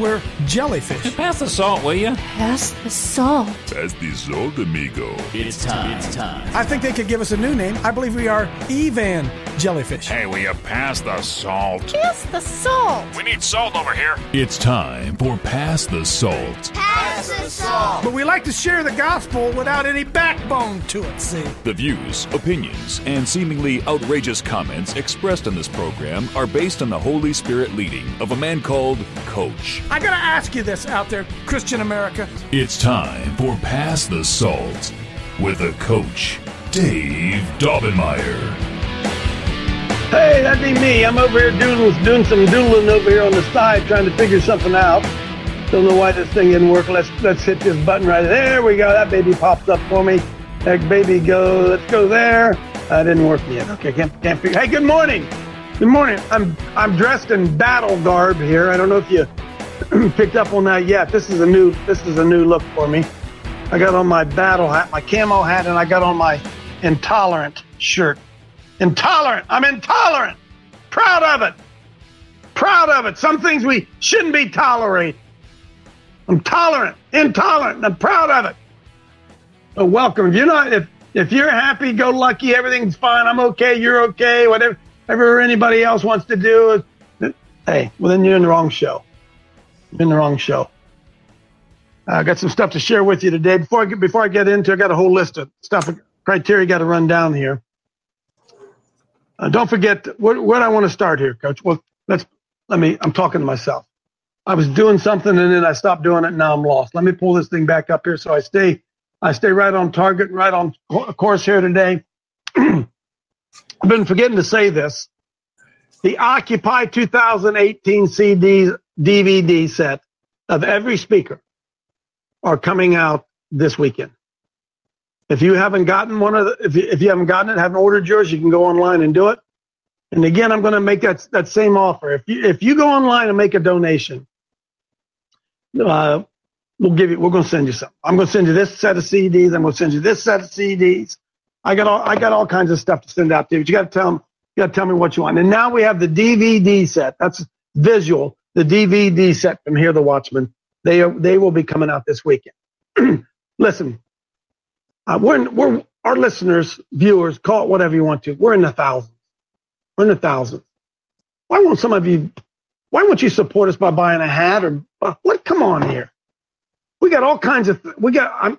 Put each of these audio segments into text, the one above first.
we're jellyfish. Pass the salt, will you? Pass the salt. Pass the salt, amigo. It's time. I think they could give us a new name. I believe we are Evan Jellyfish. Hey, will you pass the salt? Pass the salt. We need salt over here. It's time for Pass the Salt. Pass the salt. But we like to share the gospel without any backbone to it, see? The views, opinions, and seemingly outrageous comments expressed in this program are based on the Holy Spirit leading of a man called Coach. I gotta ask you this out there, Christian America. It's time for Pass the Salt with the Coach, Dave Daubenmire. Hey, that'd be me. I'm over here doing some doodling over here on the side, trying to figure something out. Don't know why this thing didn't work. Let's hit this button right there. We go. That baby pops up for me. That baby go. Let's go there. That didn't work yet. Okay, can't figure. Hey, good morning. Good morning. I'm dressed in battle garb here. I don't know if you picked up on that yet. This is a new look for me. I got on my battle hat, my camo hat, and I got on my intolerant shirt. Intolerant. I'm intolerant. Proud of it. Proud of it. Some things we shouldn't be tolerated. I'm intolerant, and I'm proud of it. So welcome. If you're not, if you're happy, go lucky, everything's fine. I'm okay. You're okay. Whatever anybody else wants to do, hey, well then you're in the wrong show. You're in the wrong show. I got some stuff to share with you today. Before I get into, I got a whole list of stuff, criteria got to run down here. Don't forget what I want to start here, Coach. Well, I'm talking to myself. I was doing something and then I stopped doing it. And now I'm lost. Let me pull this thing back up here so I stay right on target, right on course here today. I've been forgetting to say this. The Occupy 2018 DVD set of every speaker are coming out this weekend. If you haven't gotten if you haven't gotten it, haven't ordered yours, you can go online and do it. And again, I'm going to make that same offer. If you go online and make a donation, we're going to send you something. I'm going to send you this set of CDs. I'm going to send you this set of CDs. I got all kinds of stuff to send out to you. But you got to tell me what you want. And now we have the DVD set. That's visual. The DVD set from Hear the Watchman. They will be coming out this weekend. Listen, we're our listeners, viewers, call it whatever you want to. We're in the thousands. We're in the thousands. Why won't you support us by buying a hat or what? Come on here. We got all kinds of. We got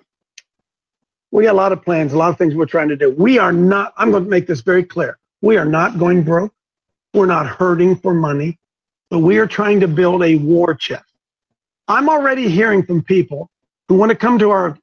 a lot of plans, a lot of things we're trying to do. We are not. I'm going to make this very clear. We are not going broke. We're not hurting for money, but we are trying to build a war chest. I'm already hearing from people who want to come to our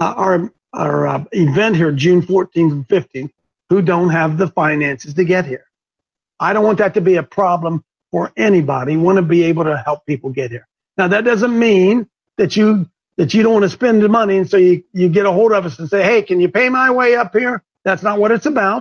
event here, June 14th and 15th, who don't have the finances to get here. I don't want that to be a problem for anybody. Want to be able to help people get here. Now, that doesn't mean that you don't want to spend the money, and so you get a hold of us and say, hey, can you pay my way up here? That's not what it's about.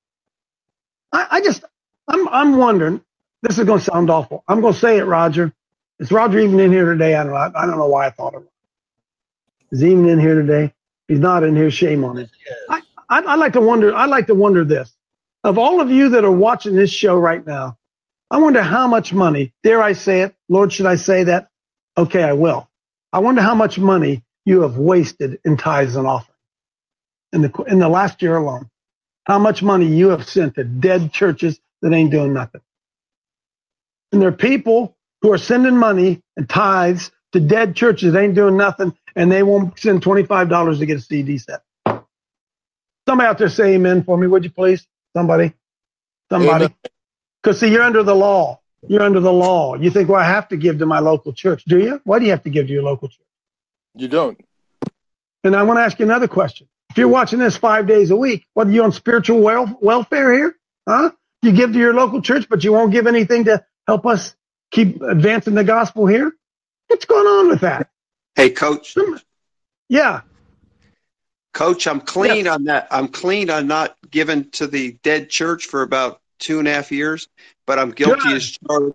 I'm wondering, this is going to sound awful. I'm going to say it, Roger. Is Roger even in here today? I don't know why I thought of it. Is he even in here today? He's not in here. Shame on him. I like to wonder this. Of all of you that are watching this show right now, I wonder how much money, dare I say it? Lord, should I say that? Okay, I will. I wonder how much money you have wasted in tithes and offerings in the last year alone. How much money you have sent to dead churches that ain't doing nothing. And there are people who are sending money and tithes to dead churches that ain't doing nothing, and they won't send $25 to get a CD set. Somebody out there say amen for me, would you please? Somebody. Because see, you're under the law. You're under the law. You think, well, I have to give to my local church. Do you? Why do you have to give to your local church? You don't. And I want to ask you another question. If you're watching this 5 days a week, what are you on spiritual welfare here? Huh? You give to your local church, but you won't give anything to help us keep advancing the gospel here? What's going on with that? Hey, Coach. Yeah. Coach, I'm clean on that. I'm clean on not giving to the dead church for about 2.5 years, but I'm guilty as charged.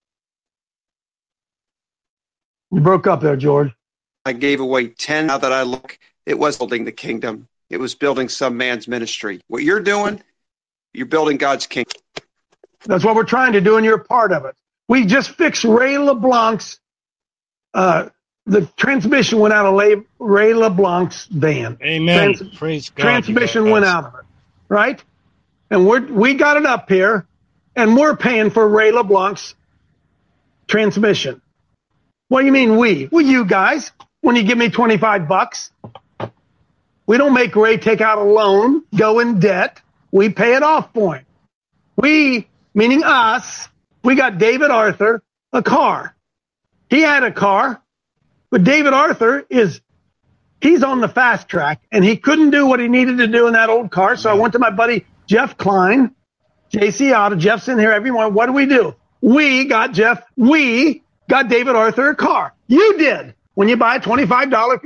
You broke up there, George. I gave away 10. Now that I look, it was building the kingdom. It was building some man's ministry. What you're doing, you're building God's kingdom. That's what we're trying to do, and you're a part of it. We just fixed Ray LeBlanc's the transmission went out of Ray LeBlanc's van. Amen. Praise God. Transmission went out of it, right? And we got it up here, and we're paying for Ray LeBlanc's transmission. What do you mean we? Well, you guys, when you give me $25, we don't make Ray take out a loan, go in debt. We pay it off for him. We, meaning us, we got David Arthur a car. He had a car, but David Arthur he's on the fast track, and he couldn't do what he needed to do in that old car. So I went to my buddy Jeff Klein, JC Auto. Jeff's in here. Everyone, what do? We got David Arthur a car. You did. When you buy a $25,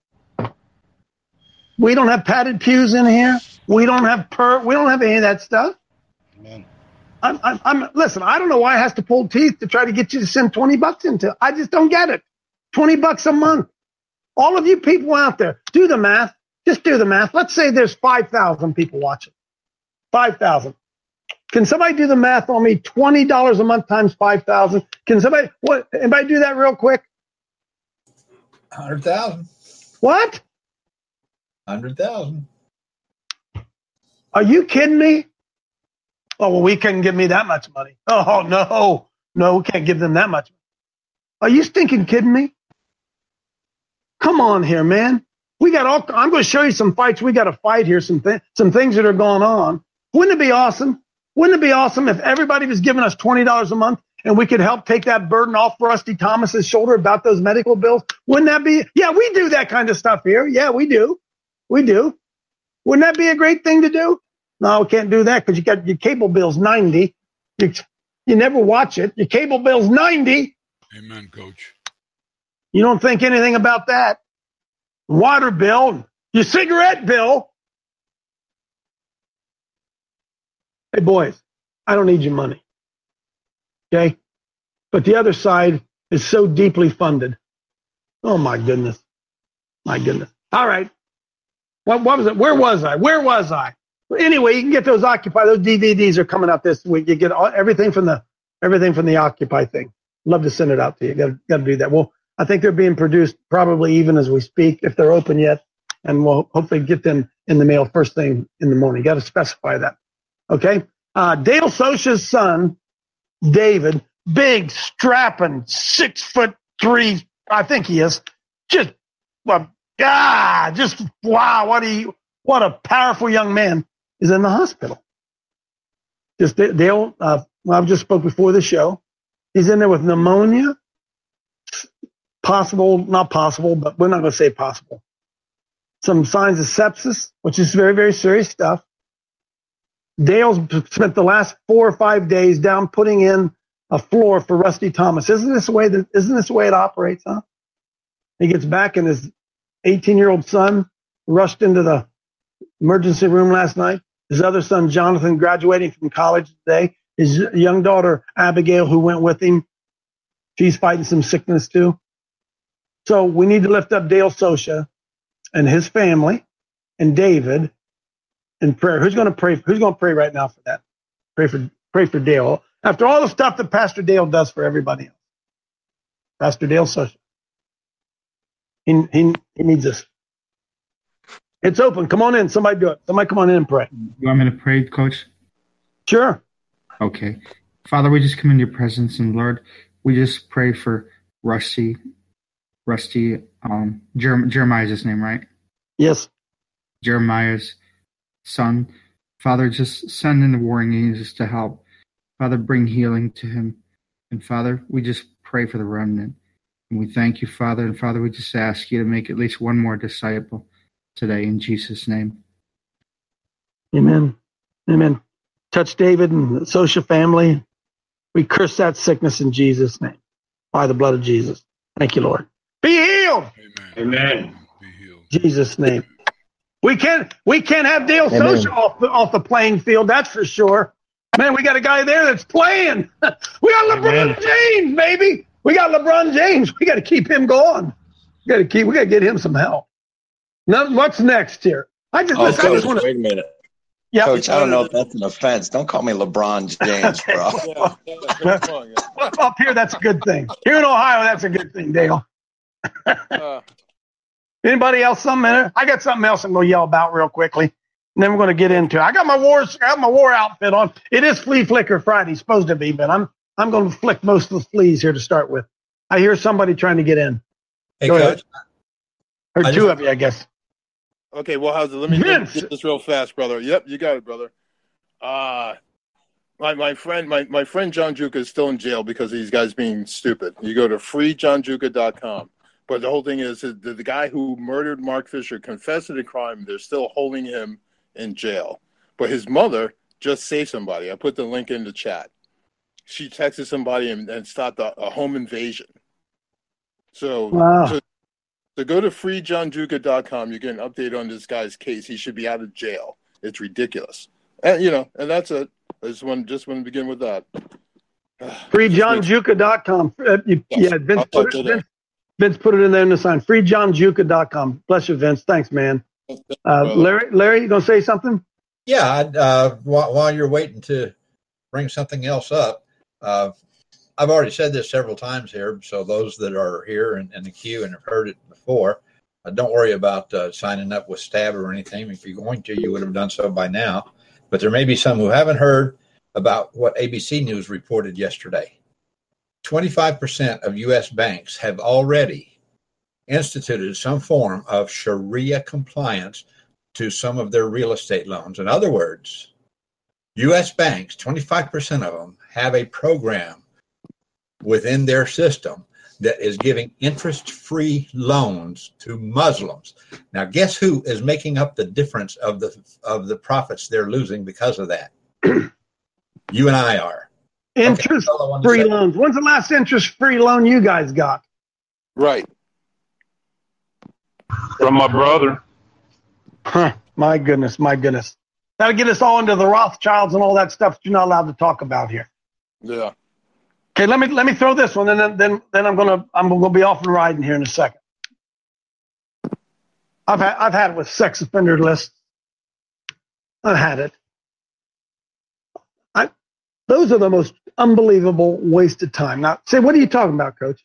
we don't have padded pews in here. We don't have any of that stuff. Amen. Listen, I don't know why it has to pull teeth to try to get you to send $20 into. I just don't get it. $20 a month. All of you people out there, do the math. Just do the math. Let's say there's 5,000 people watching. 5,000. Can somebody do the math on me? $20 a month times 5,000. Can anybody do that real quick? 100,000. What? 100,000. Are you kidding me? Oh, well, we couldn't give me that much money. Oh, no, we can't give them that much. Are you stinking kidding me? Come on here, man. I'm going to show you some fights. We got to fight here. Some things that are going on. Wouldn't it be awesome? Wouldn't it be awesome if everybody was giving us $20 a month and we could help take that burden off Rusty Thomas's shoulder about those medical bills? Wouldn't that be? Yeah, we do that kind of stuff here. Yeah, we do. We do. Wouldn't that be a great thing to do? No, we can't do that because you got your cable bill's $90. You never watch it. Your cable bill's $90. Amen, Coach. You don't think anything about that. Water bill, your cigarette bill. Hey, boys, I don't need your money. Okay? But the other side is so deeply funded. Oh, my goodness. My goodness. All right. What was it? Where was I? Anyway, you can get those Occupy. Those DVDs are coming out this week. You get everything from the Occupy thing. Love to send it out to you. Got to do that. Well, I think they're being produced probably even as we speak, if they're open yet, and we'll hopefully get them in the mail first thing in the morning. Got to specify that. Okay. Dale Socha's son, David, big, strapping, 6'3", I think he is. Wow! What a powerful young man is in the hospital. Dale, I just spoke before the show. He's in there with pneumonia. Not possible, but we're not going to say possible. Some signs of sepsis, which is very, very serious stuff. Dale's spent the last 4 or 5 days down putting in a floor for Rusty Thomas. Isn't this the way it operates, huh? He gets back and his 18-year-old son rushed into the emergency room last night. His other son, Jonathan, graduating from college today. His young daughter, Abigail, who went with him, she's fighting some sickness too. So we need to lift up Dale Socha and his family and David in prayer. Who's going to pray? Who's going to pray right now for that? Pray for Dale. After all the stuff that Pastor Dale does for everybody else. Pastor Dale Socha. He needs this. It's open. Come on in. Somebody do it. Somebody come on in and pray. You want me to pray, Coach? Sure. Okay. Father, we just come into your presence, and Lord, we just pray for Rusty, Jeremiah's his name, right? Yes. Jeremiah's son. Father, just send in the warring angels to help. Father, bring healing to him. And Father, we just pray for the remnant. And we thank you, Father. And Father, we just ask you to make at least one more disciple today in Jesus' name. Amen. Amen. Touch David and the Socha family. We curse that sickness in Jesus' name by the blood of Jesus. Thank you, Lord. Be healed. Amen. Be healed. Jesus' name. We can't have Dale Socha off the playing field. That's for sure. Man, we got a guy there that's playing. We got LeBron James, baby. We got LeBron James. We got to keep him going. We got to get him some help. Now, what's next here? Coach, wait a minute. Yeah, Coach, I don't know if that's an offense. Don't call me LeBron James, bro. Up here, that's a good thing. Here in Ohio, that's a good thing, Dale. Anybody else? Something? I got something else I'm going to yell about real quickly, and then we're going to get into it. I got my war outfit on. It is Flea Flicker Friday, supposed to be, but I'm going to flick most of the fleas here to start with. I hear somebody trying to get in. Hey, Go Coach. ahead. Or two of you, I guess. Okay, well, how's it? Let me get this real fast, brother. Yep, you got it, brother. My friend John Juca is still in jail because of these guys being stupid. You go to freejohnjuca.com. But the whole thing is the guy who murdered Mark Fisher confessed to the crime. They're still holding him in jail. But his mother just saved somebody. I put the link in the chat. She texted somebody and stopped a home invasion. So, wow. So go to freejohnjuca.com. You get an update on this guy's case. He should be out of jail. It's ridiculous. And, and that's it. I just want to begin with that. FreeJohnJuca.com. Vince put it in there in the sign. FreeJohnJuca.com. Bless you, Vince. Thanks, man. Larry, you going to say something? Yeah. While you're waiting to bring something else up, I've already said this several times here, so those that are here in the queue and have heard it before, don't worry about signing up with Stab or anything. If you're going to, you would have done so by now. But there may be some who haven't heard about what ABC News reported yesterday. 25% of U.S. banks have already instituted some form of Sharia compliance to some of their real estate loans. In other words, U.S. banks, 25% of them, have a program within their system that is giving interest-free loans to Muslims. Now, guess who is making up the difference of the profits they're losing because of that? You and I are. Interest-free loans. When's the last interest-free loan you guys got? Right. From my brother. Huh. My goodness. That'll get us all into the Rothschilds and all that stuff that you're not allowed to talk about here. Yeah. Okay, let me throw this one, and then I'm gonna be off and riding here in a second. I've had it with sex offender lists. I've had it. Those are the most unbelievable waste of time. Now, say, what are you talking about, Coach?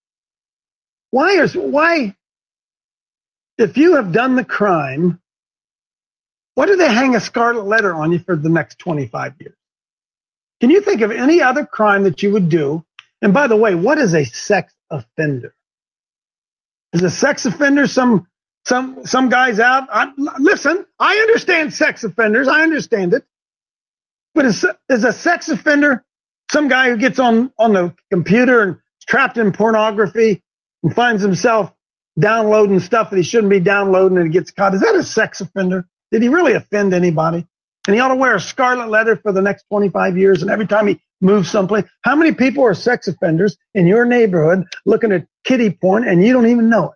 Why? If you have done the crime, why do they hang a scarlet letter on you for the next 25 years? Can you think of any other crime that you would do? And by the way, what is a sex offender? Is a sex offender some guy's out? Listen, I understand sex offenders. I understand it. But is a sex offender some guy who gets on the computer and is trapped in pornography and finds himself downloading stuff that he shouldn't be downloading and he gets caught? Is that a sex offender? Did he really offend anybody? And he ought to wear a scarlet letter for the next 25 years, and every time he moves someplace. How many people are sex offenders in your neighborhood looking at kiddie porn and you don't even know it?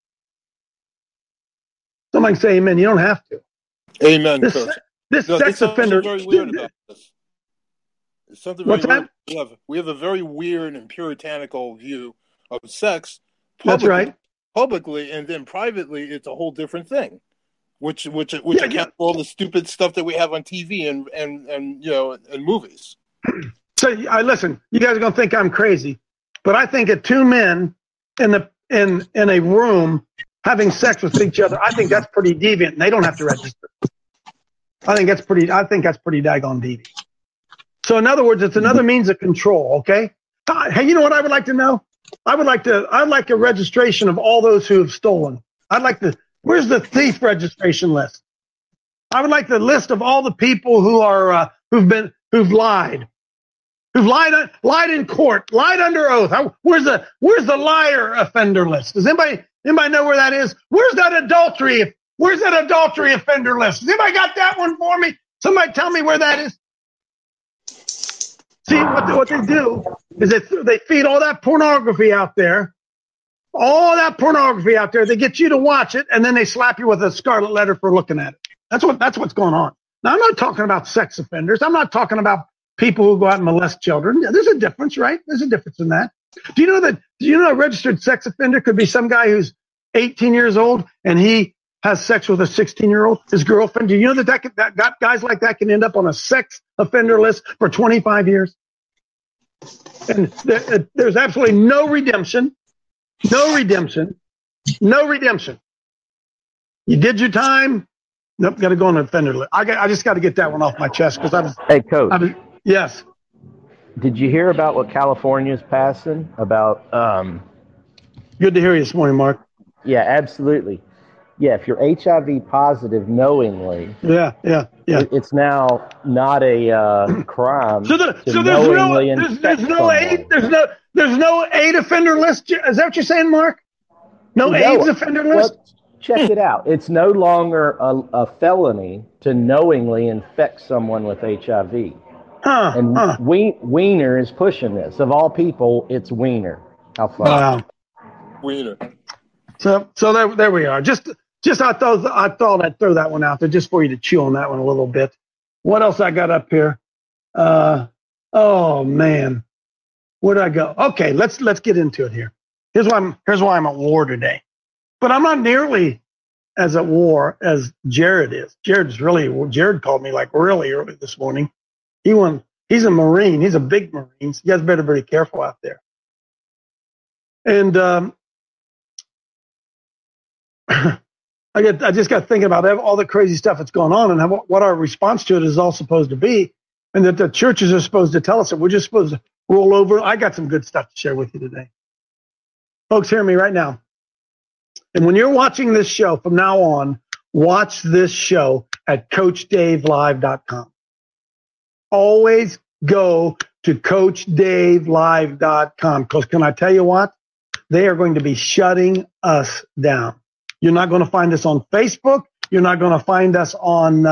Somebody say amen. You don't have to. Amen, Coach. This sex offender. Very weird about this. It's something very What's weird. that? We have a very weird and puritanical view of sex. That's right. Publicly, and then privately, it's a whole different thing. Which accounts for all the stupid stuff that we have on TV and and movies. So listen, you guys are gonna think I'm crazy, but I think of two men in a room having sex with each other, I think that's pretty deviant, and they don't have to register. I think that's pretty daggone deviant. So in other words, it's another means of control. Okay. Hey, you know what I would like to know? I'd like a registration of all those who have stolen. Where's the thief registration list? I would like the list of all the people who are who've lied in court, lied under oath. Where's the liar offender list? Does anybody know where that is? Where's that adultery offender list? Has anybody got that one for me? Somebody tell me where that is. See, what they do is they feed all that pornography out there. All that pornography out there, they get you to watch it, and then they slap you with a scarlet letter for looking at it. That's what's going on. Now, I'm not talking about sex offenders. I'm not talking about people who go out and molest children. There's a difference, right? There's a difference in that. Do you know a registered sex offender could be some guy who's 18 years old and he has sex with a 16-year-old, his girlfriend? Do you know that guys like that can end up on a sex offender list for 25 years? And there's absolutely no redemption. No redemption. No redemption. You did your time. Nope, got to go on the offender list. I just got to get that one off my chest because I was. Hey, Coach. Yes. Did you hear about what California's passing about? Good to hear you this morning, Mark. Yeah, absolutely. Yeah, if you're HIV positive knowingly, it's now not a crime. So there's no AIDS offender list. Is that what you're saying, Mark? No AIDS offender list. Well, check it out. It's no longer a felony to knowingly infect someone with HIV. Wiener is pushing this. Of all people, it's Wiener. How fun! Wow. Wiener. So there we are. Just I thought I'd throw that one out there just for you to chew on that one a little bit. What else I got up here? Oh man, where'd I go? Okay, let's get into it here. Here's why I'm at war today, but I'm not nearly as at war as Jared is. Jared called me like really early this morning. He's a Marine. He's a big Marine. So you guys better be careful out there. And I just got thinking about all the crazy stuff that's going on and what our response to it is all supposed to be, and that the churches are supposed to tell us that we're just supposed to roll over. I got some good stuff to share with you today. Folks, hear me right now. And when you're watching this show from now on, watch this show at CoachDaveLive.com. Always go to CoachDaveLive.com, because can I tell you what? They are going to be shutting us down. You're not going to find us on Facebook. You're not going to find us on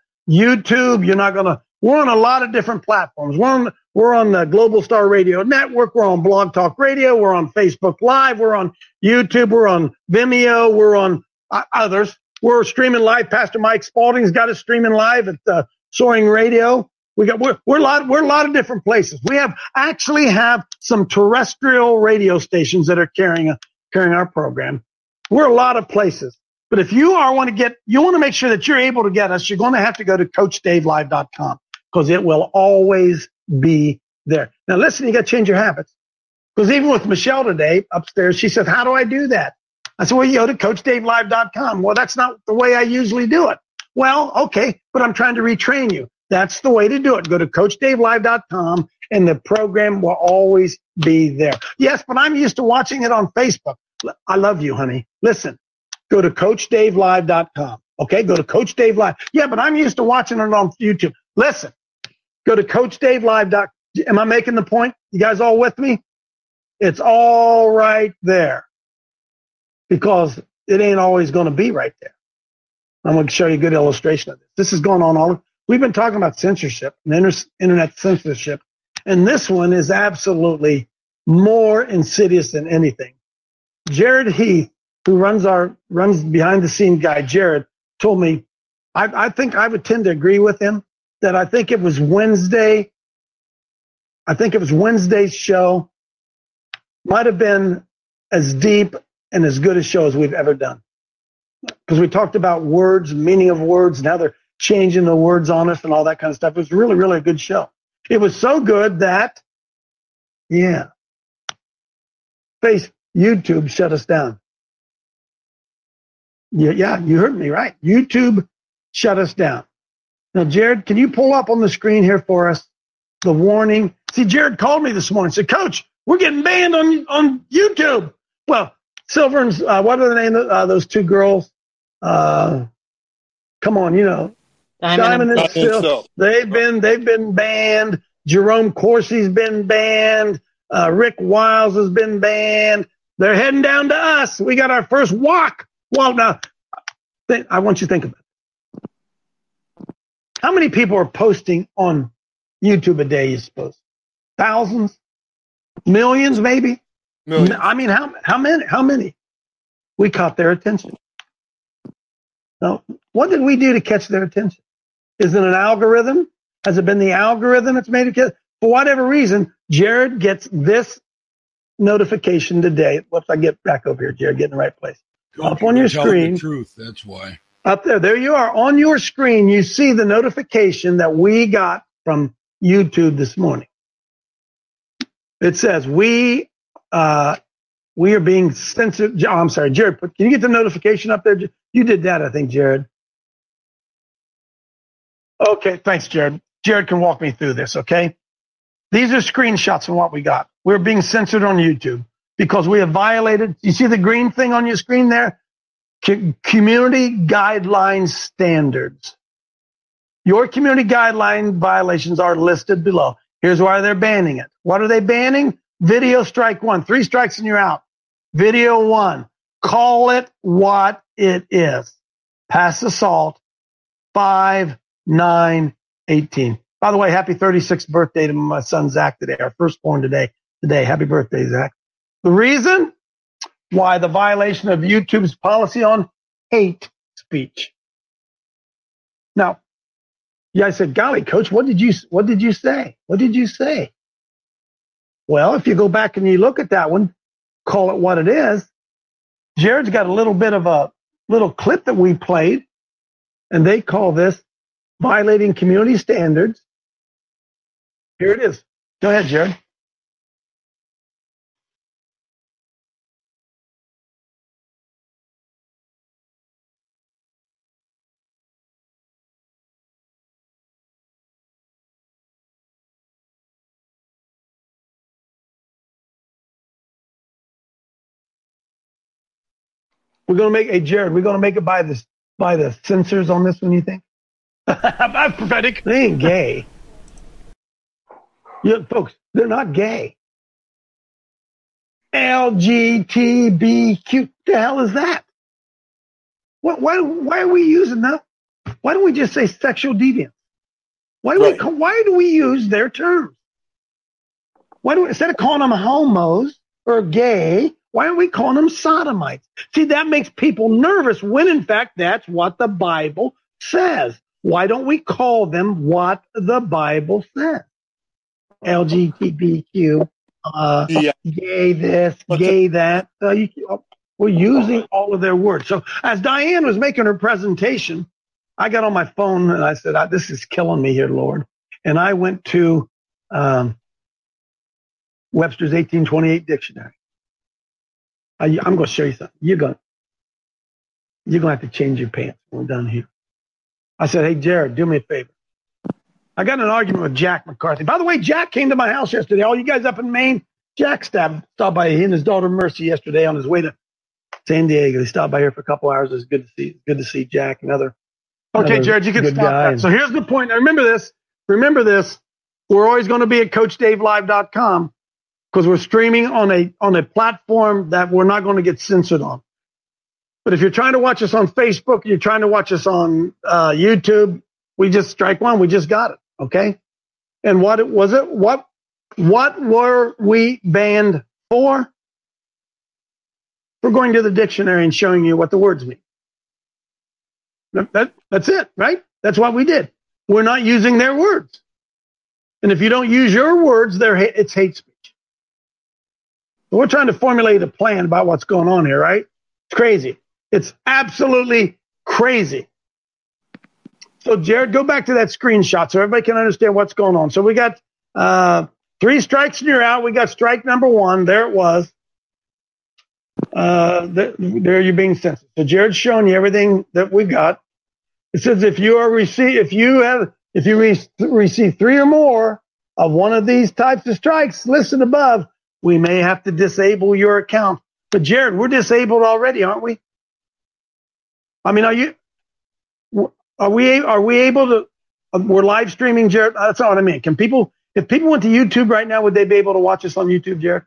YouTube. We're on a lot of different platforms. We're on the Global Star Radio Network. We're on Blog Talk Radio. We're on Facebook Live. We're on YouTube. We're on Vimeo. We're on others. We're streaming live. Pastor Mike Spalding's got us streaming live at Soaring Radio. We're a lot of different places. We actually have some terrestrial radio stations that are carrying our program. We're a lot of places. But if you want to make sure that you're able to get us, you're going to have to go to CoachDaveLive.com, because it will always be there. Now listen, you got to change your habits. Because even with Michelle today upstairs, she said, "How do I do that?" I said, "Well, you go to CoachDaveLive.com." Well, that's not the way I usually do it. Well, okay, but I'm trying to retrain you. That's the way to do it. Go to CoachDaveLive.com, and the program will always be there. Yes, but I'm used to watching it on Facebook. I love you, honey. Listen, go to CoachDaveLive.com. Okay, go to Coach Dave Live. Yeah, but I'm used to watching it on YouTube. Listen, go to CoachDaveLive.com. Am I making the point? You guys all with me? It's all right there, because it ain't always going to be right there. I'm going to show you a good illustration of this. This is going on we've been talking about censorship and internet censorship, and this one is absolutely more insidious than anything. Jared Heath, who runs behind the scenes guy, Jared, told me, I think I would tend to agree with him, that I think it was Wednesday's show might have been as deep and as good a show as we've ever done. Because we talked about words, meaning of words, and how they're changing the words on us and all that kind of stuff. It was really, really a good show. It was so good that, YouTube shut us down. Yeah, you heard me right. YouTube shut us down. Now, Jared, can you pull up on the screen here for us the warning? See, Jared called me this morning and said, "Coach, we're getting banned on YouTube." Well, Silver and what are the name of those two girls? Come on, Diamond and Silk. They've been banned. Jerome Corsi's been banned. Rick Wiles has been banned. They're heading down to us. We got our first walk. Well, now, I want you to think about it. How many people are posting on YouTube a day, you suppose? Thousands? Millions, maybe? Millions. I mean, how many? We caught their attention. Now, what did we do to catch their attention? Is it an algorithm? Has it been the algorithm that's made it? For whatever reason, Jared gets this notification today. Once I get back over here, Jared, get in the right place. Up on your screen. The truth, that's why. Up there you are. On your screen, you see the notification that we got from YouTube this morning. It says, we We are being censored. Oh, I'm sorry, Jared. Can you get the notification up there? You did that, I think, Jared. Okay, thanks, Jared. Jared can walk me through this, okay? These are screenshots of what we got. We're being censored on YouTube because we have violated. You see the green thing on your screen there? Community guidelines standards. Your community guideline violations are listed below. Here's why they're banning it. What are they banning? Video strike 1. 3 strikes and you're out. Video 1. Call it what it is. Past assault. 5/9/18. By the way, happy 36th birthday to my son Zach today, our firstborn today. Happy birthday, Zach. The reason why the violation of YouTube's policy on hate speech. Now, yeah, I said, golly, Coach, what did you say? What did you say? Well, if you go back and you look at that one, call it what it is. Jared's got a little bit of a little clip that we played, and they call this violating community standards. Here it is. Go ahead, Jared. We're going to make Jared. We're going to make it by the censors on this one. You think? I'm prophetic. They ain't gay. Yeah, folks, they're not gay. LGBTQ. The hell is that? Why are we using that? Why don't we just say sexual deviant? Why do we use their terms? Instead of calling them homos or gay, why are we calling them sodomites? See, that makes people nervous when, in fact, that's what the Bible says. Why don't we call them what the Bible says? LGBTQ, gay this, gay that. We're using all of their words. So as Diane was making her presentation, I got on my phone and I said, this is killing me here, Lord. And I went to Webster's 1828 dictionary. I'm going to show you something. You're going to have to change your pants when we're done here. I said, hey, Jared, do me a favor. I got in an argument with Jack McCarthy. By the way, Jack came to my house yesterday. All you guys up in Maine, Jack stopped by he and his daughter Mercy yesterday on his way to San Diego. He stopped by here for a couple hours. It was good to see Jack and other. Okay, Jared, you can stop that. So here's the point. Now remember this. We're always going to be at CoachDaveLive.com because we're streaming on a platform that we're not going to get censored on. But if you're trying to watch us on Facebook, you're trying to watch us on YouTube, we just strike one. We just got it. Okay. And what was it? What were we banned for? We're going to the dictionary and showing you what the words mean. That's it, right? That's what we did. We're not using their words. And if you don't use your words, it's hate speech. So we're trying to formulate a plan about what's going on here, right? It's crazy. It's absolutely crazy. So, Jared, go back to that screenshot so everybody can understand what's going on. So we got 3 strikes and you're out. We got strike number 1. There it was. There you're being censored. So Jared's showing you everything that we got. It says if you receive 3 or more of one of these types of strikes listed above, we may have to disable your account. But Jared, we're disabled already, aren't we? I mean, are we able to? We're live streaming, Jared. That's not what I mean. If people went to YouTube right now, would they be able to watch us on YouTube, Jared?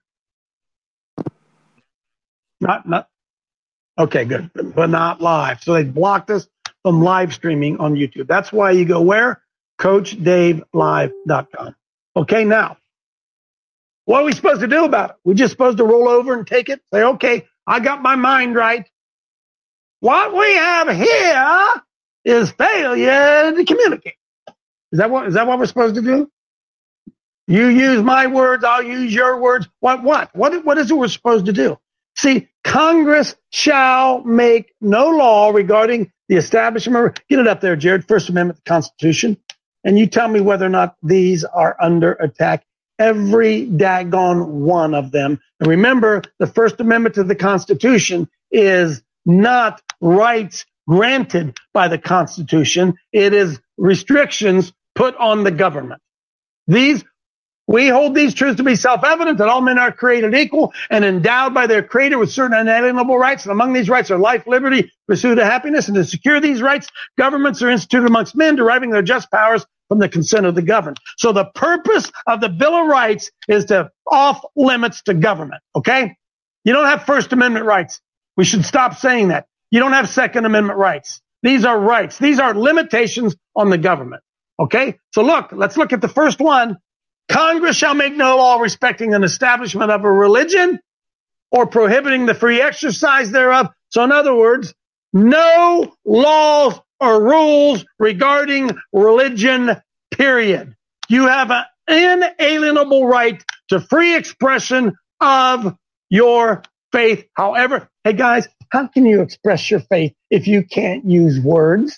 Not. Okay, good, but not live. So they blocked us from live streaming on YouTube. That's why you go where? CoachDaveLive.com. Okay, now, what are we supposed to do about it? We're just supposed to roll over and take it. Say, okay, I got my mind right. What we have here is failure to communicate. Is that what we're supposed to do? You use my words, I'll use your words. What is it we're supposed to do? See, Congress shall make no law regarding the establishment. Get it up there, Jared. First Amendment to the Constitution. And you tell me whether or not these are under attack. Every daggone one of them. And remember, the First Amendment to the Constitution is not rights granted by the Constitution. It is restrictions put on the government. We hold these truths to be self-evident, that all men are created equal and endowed by their Creator with certain unalienable rights. And among these rights are life, liberty, pursuit of happiness. And to secure these rights, governments are instituted amongst men, deriving their just powers from the consent of the governed. So the purpose of the Bill of Rights is to off limits to government. Okay? You don't have First Amendment rights. We should stop saying that. You don't have Second Amendment rights. These are rights. These are limitations on the government. Okay? So let's look at the first one. Congress shall make no law respecting an establishment of a religion or prohibiting the free exercise thereof. So in other words, no laws or rules regarding religion, period. You have an inalienable right to free expression of your faith. However, hey guys, how can you express your faith if you can't use words?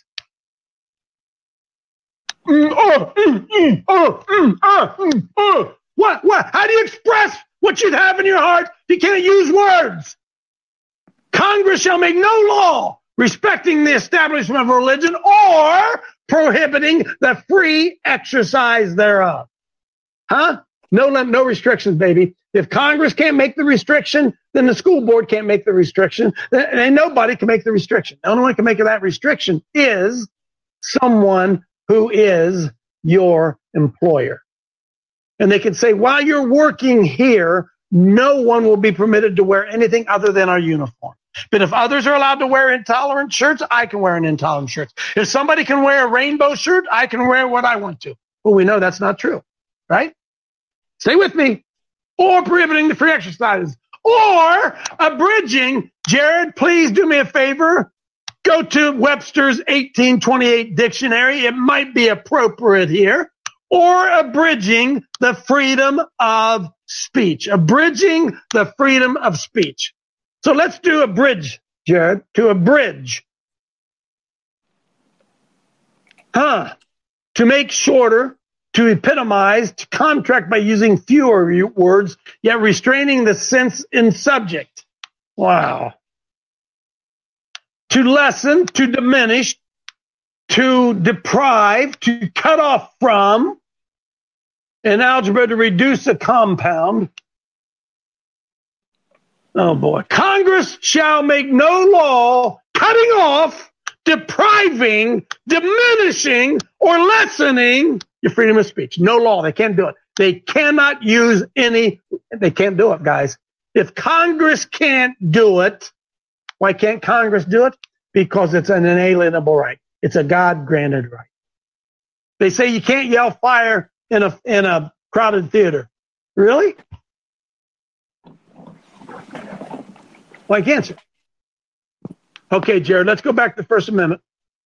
What? How do you express what you have in your heart if you can't use words? Congress shall make no law respecting the establishment of religion or prohibiting the free exercise thereof. Huh? No restrictions, baby. If Congress can't make the restriction, then the school board can't make the restriction. And nobody can make the restriction. The only one who can make that restriction is someone who is your employer. And they can say, while you're working here, no one will be permitted to wear anything other than our uniform. But if others are allowed to wear intolerant shirts, I can wear an intolerant shirt. If somebody can wear a rainbow shirt, I can wear what I want to. Well, we know that's not true, right? Stay with me. Or prohibiting the free exercises. Or abridging. Jared, please do me a favor. Go to Webster's 1828 dictionary. It might be appropriate here. Or abridging the freedom of speech. Abridging the freedom of speech. So let's do abridge, Jared. To abridge. To make shorter, to epitomize, to contract by using fewer words, yet restraining the sense in subject. Wow. To lessen, to diminish, to deprive, to cut off from. In algebra, to reduce a compound. Oh boy. Congress shall make no law cutting off, depriving, diminishing, or lessening your freedom of speech. No law. They can't do it. They cannot use any. They can't do it, guys. If Congress can't do it, why can't Congress do it? Because it's an inalienable right. It's a God-granted right. They say you can't yell fire in a crowded theater. Really? Why can't you? Okay, Jared, let's go back to the First Amendment.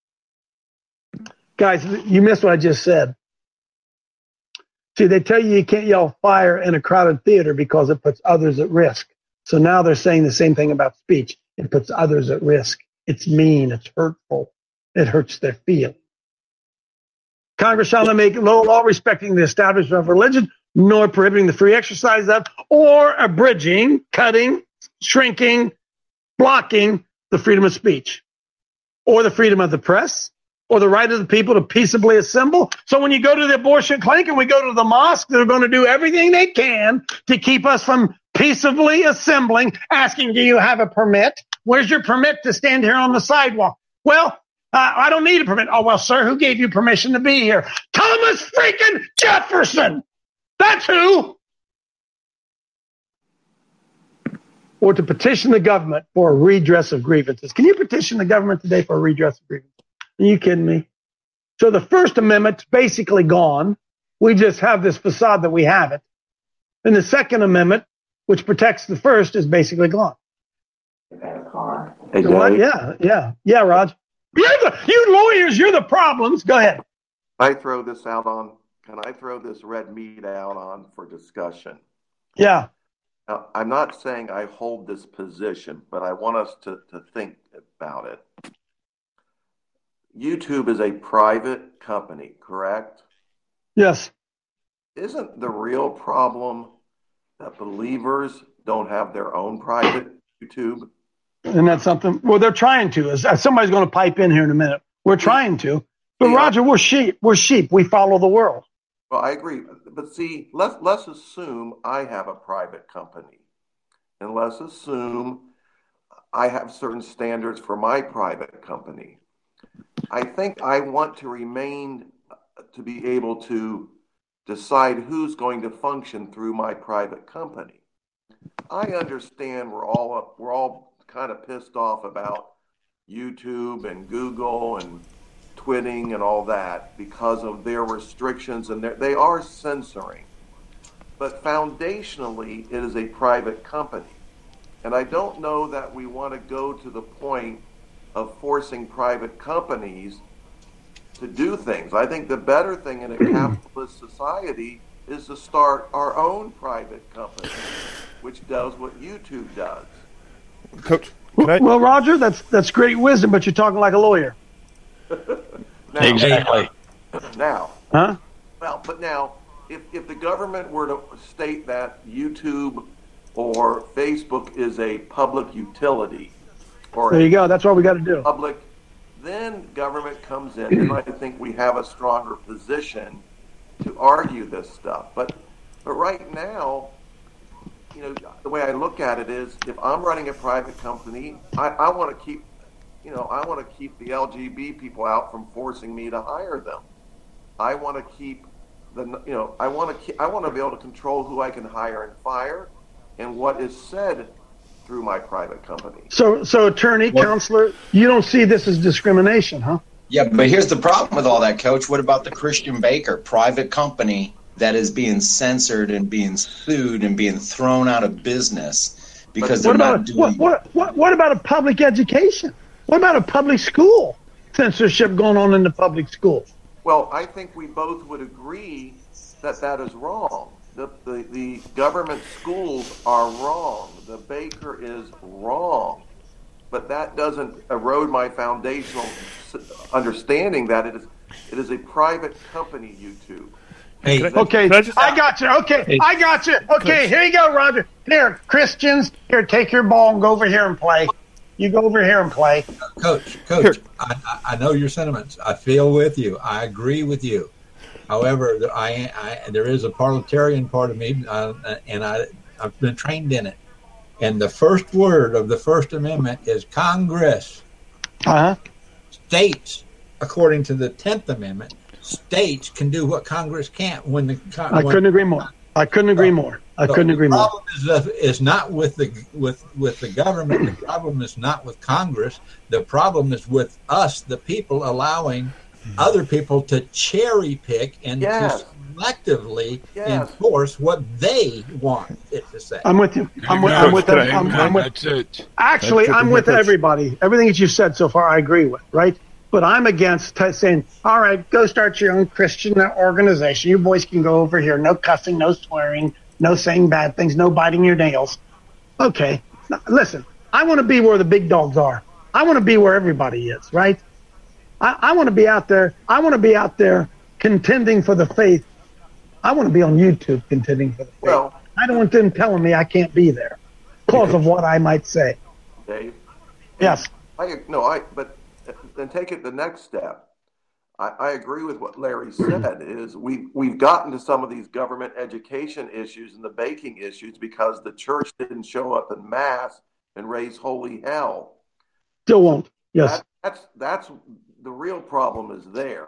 Guys, you missed what I just said. See, they tell you can't yell fire in a crowded theater because it puts others at risk. So now they're saying the same thing about speech. It puts others at risk. It's mean. It's hurtful. It hurts their feelings. Congress shall not make no law respecting the establishment of religion, nor prohibiting the free exercise of, or abridging, cutting, shrinking, blocking the freedom of speech, or the freedom of the press, or the right of the people to peaceably assemble. So when you go to the abortion clinic and we go to the mosque, they're going to do everything they can to keep us from peaceably assembling, asking, do you have a permit? Where's your permit to stand here on the sidewalk? Well, I don't need a permit. Oh, well, sir, who gave you permission to be here? Thomas freaking Jefferson. That's who. Or to petition the government for a redress of grievances. Can you petition the government today for a redress of grievances? Are you kidding me? So the First Amendment's basically gone. We just have this facade that we have it. And the Second Amendment, which protects the first, is basically gone. Hey, Yeah, Raj. You lawyers, you're the problems. Go ahead. Can I throw this red meat out on for discussion? Yeah. Now, I'm not saying I hold this position, but I want us to think about it. YouTube is a private company, correct? Yes. isn't the real problem that believers don't have their own private YouTube? Isn't that something? Well, they're trying to. Somebody's going to pipe in here in a minute. We're trying to. But Roger, we're sheep. We're sheep. We follow the world. Well, I agree. But see, let's assume I have a private company. And let's assume I have certain standards for my private company. I think I want to remain to be able to decide who's going to function through my private company. I understand we're all kind of pissed off about YouTube and Google and twitting and all that because of their restrictions, and they are censoring. But foundationally, it is a private company. And I don't know that we want to go to the point of forcing private companies to do things. I think the better thing in a capitalist society is to start our own private company, which does what YouTube does. Coach, well, Roger, that's great wisdom, but you're talking like a lawyer. Now, exactly. Now, huh? Well, but now, if the government were to state that YouTube or Facebook is a public utility, or there you go. That's what we got to do. Public, then government comes in, and I think we have a stronger position to argue this stuff. But right now, you know, the way I look at it is, if I'm running a private company, I want to keep, I want to keep the LGBT people out from forcing me to hire them. I want to keep I want to be able to control who I can hire and fire, and what is said through my private company. So attorney, counselor, you don't see this as discrimination, huh? Yeah, but here's the problem with all that, Coach. What about the Christian Baker private company that is being censored and being sued and being thrown out of business because they're not doing... What about a public education? What about a public school? Censorship going on in the public school. Well, I think we both would agree that is wrong. The government schools are wrong. The Baker is wrong. But that doesn't erode my foundational understanding that it is a private company, YouTube. Hey, I got you. Okay, I got you. Okay, here you go, Roger. Here, Christians, here, take your ball and go over here and play. You go over here and play. Coach, I know your sentiments. I feel with you. I agree with you. However, there is a parliamentarian part of me, and I've been trained in it. And the first word of the First Amendment is Congress. States, according to the 10th Amendment, states can do what Congress can't. I couldn't agree more. I couldn't agree more. The problem is not with the government. The problem is not with Congress. The problem is with us, the people, allowing other people to cherry pick and to selectively enforce what they want it to say. I'm with you. I'm with everybody. Everything that you've said so far, I agree with. Right. But I'm against saying, all right, go start your own Christian organization. You boys can go over here. No cussing, no swearing, no saying bad things, no biting your nails. Okay. Now, listen, I want to be where the big dogs are. I want to be where everybody is, right? I want to be out there. I want to be out there contending for the faith. I want to be on YouTube contending for the faith. Well, I don't want them telling me I can't be there because of what I might say. Dave? Yes. But then take it the next step. I agree with what Larry said. Is we've gotten to some of these government education issues and the baking issues because the church didn't show up in mass and raise holy hell. Still won't. Yes. That's the real problem is there.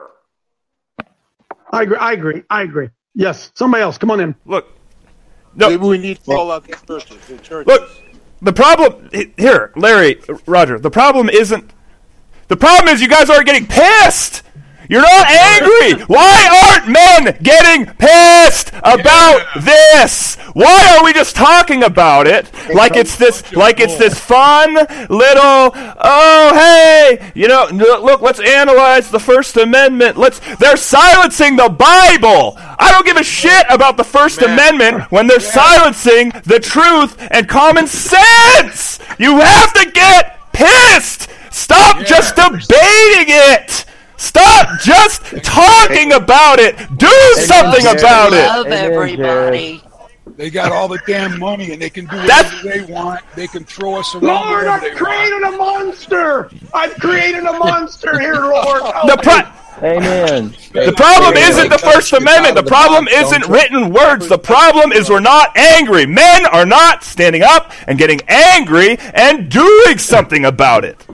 I agree. Yes. Somebody else, come on in. Look, no, maybe we need to call out the churches. Look, the problem here, Larry, Roger. The problem is you guys aren't getting pissed. You're not angry. Why aren't men getting pissed about this? Why are we just talking about it like it's this fun little, look, let's analyze the First Amendment. They're silencing the Bible. I don't give a shit about the First Amendment when they're silencing the truth and common sense. You have to get pissed. Stop just debating it. Stop just talking about it. Do something about it. Love everybody. They got all the damn money, and they can do whatever they want. They can throw us around. Lord, I've created a monster. I've created a monster here, Lord. Amen. The problem isn't the First Amendment. The problem isn't written words. The problem is we're not angry. Men are not standing up and getting angry and doing something about it.